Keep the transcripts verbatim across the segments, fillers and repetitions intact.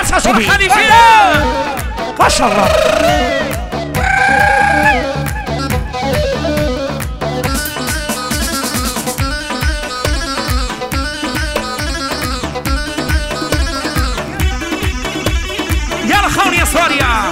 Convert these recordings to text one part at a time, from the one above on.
دست هاشمی ماشاءالله يلا خوني يا سوريا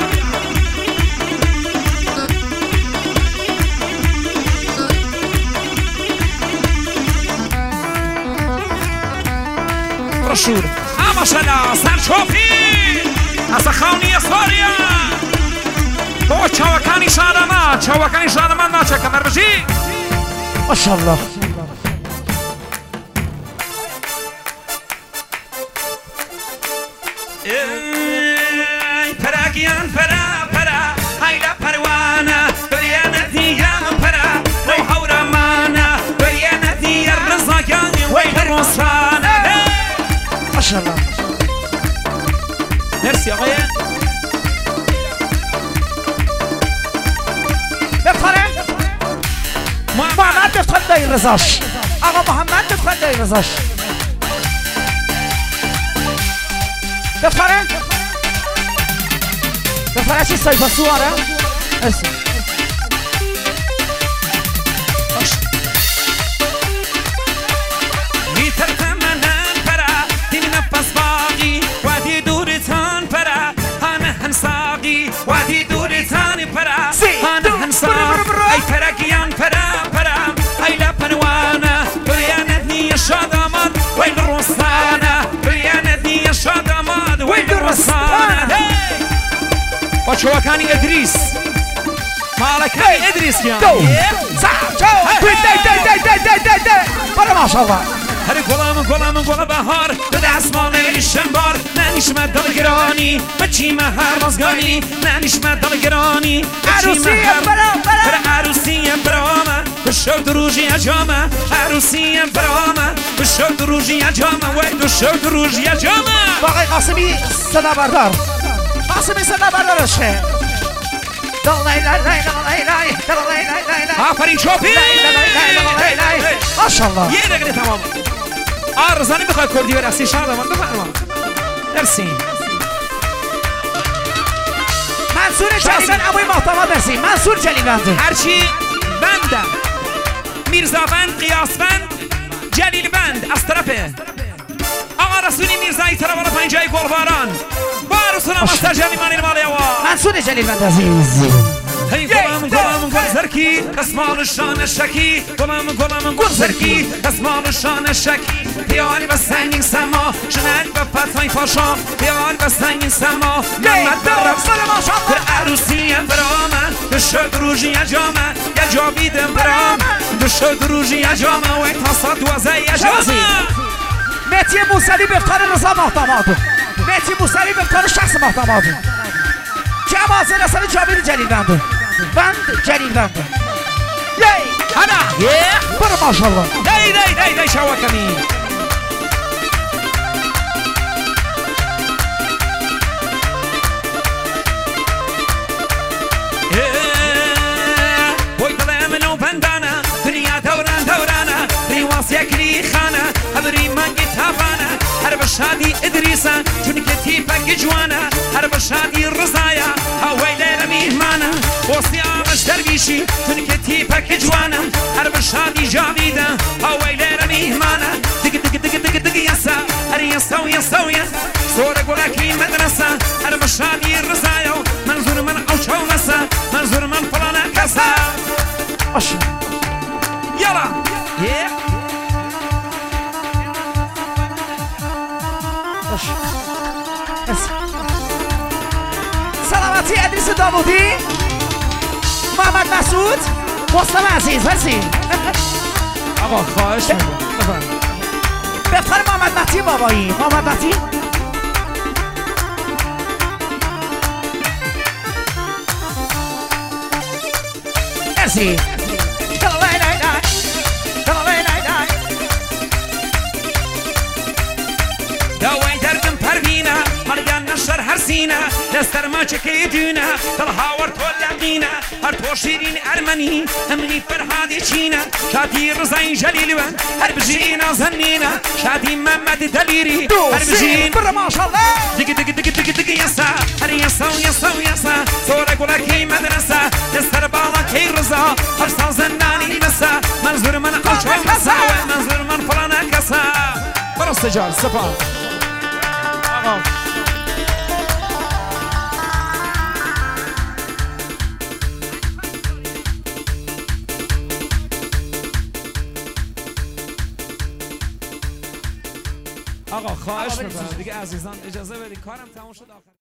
رشور اما شلا سرچوفی از خونی سوریا تو چاوکانی شادمان چاوکانی شادمان ناچه کمر بشی ماشاءالله ای پراگیان پرا پرا هایلا پروانه بریانه دیگم پرا رو حورمانه بریانه دیگر رزاگانی وی روسانه ماشاءالله مرسی آقای بفره محمد بفره دایی رزاش آقا محمد بفره دایی رزاش بفره بفره چی سایفا سواره مرسی وادي دوري ثاني برا أنا هنصاب أي فرقيان برا برا أي لا بنوانا بريانتني الشادمات وين الرصانة بريانتني الشادمات وين الرصانة وشو كاني إدريس مالك هاي إدريس يا دو صح شو داي داي داي داي داي داي داي برا ما شاء الله هر گلام گلام گل بهار به دستمال شنبار ننیشم دل گرانی بچیم هر مزگانی ننیشم دل گرانی عروسی برام برام عروسی برام بشود روزی اجامه عروسی برام بشود روزی اجامه و بشود روزی اجامه باقی قاسمی صدا بردار قاسمی صدا بردارشه آفرین شوفی ماشاءالله یه دقیقه تمام آرزانی بخوای کردی برسی شادمان بفرما مرسی منصور جلیبند اموی محتمل مرسی منصور جلیبند هرچی بندم میرزا بند قیاس بند جلیل بند از طرف آقا رسولی میرزایی طرف آلا پنجای گلباران با رسول مستر جلیمانی المالی آوا منصور جلیبند عزیز هی گلام گلام گل زرکی اسمان شان شکی گلام گلام گل زرکی اسمان شان شکی پیاری و سنگین سما شنل و فتای پاشا پیاری و سنگین سما محمد درف در عروسی برامن بشد روژی اجامه یا جاویدم برامن بشد روژی اجامه و اتصاد دوازه اجامه مهدی موسوی بفتار رضا محتماد مهدی موسوی بفتار شخص محتماد جماعت رسل جاوید جلیل بند بند جلیل بند یی هنا یه برو ماشاءالله دی دی دی دی شوا کمی وی دلم لو بندانه دنیا دوران دورانه ریواس یکلی خانه ابری منگی تابانه هر بشادی ادریسه چون که تیپک جوانه هر بشادی رضایا هوای لیل میهمانه وصی آغش درویشی چون که تیپک جوانه هر بشادی جاویده هوای لیل میهمانه دگ دگ دگ دگ دگ یسا هر یسا و یسا و یس صور گلکی مدرسه هر بشادی رضایا منظور من اوچو مسا منظور من فلانه کسا ماشا یلا یه سلامتی ادریس داوودی محمد مسعود مصطفی عزیز مرسی آقا خواهش میکنم بفتر محمد مهدی بابایی محمد مهدی مرسی دوای درگم پروینه مرگان نشر هر سینه دستر ما چکی دونه دلها ور تو لقینه هر تو شیرین ارمنی همنی فرهادی چینه شادی رضای جلیل و هر بجی نازنینه شادی محمد دلیری هر بجی برا ماشالله دیگه دیگه دیگه دیگه دیگه یسا هر یسا یسا یسا سورا گولا کی مدرسه دستر بالا کی رضا هر سازندانی مسا منظور من قلچو مسا منظور من فلان کسا برا سجار سپاس آقا آقا خواهش میکنم دیگه عزیزان اجازه بدید کارم تموم شد آخر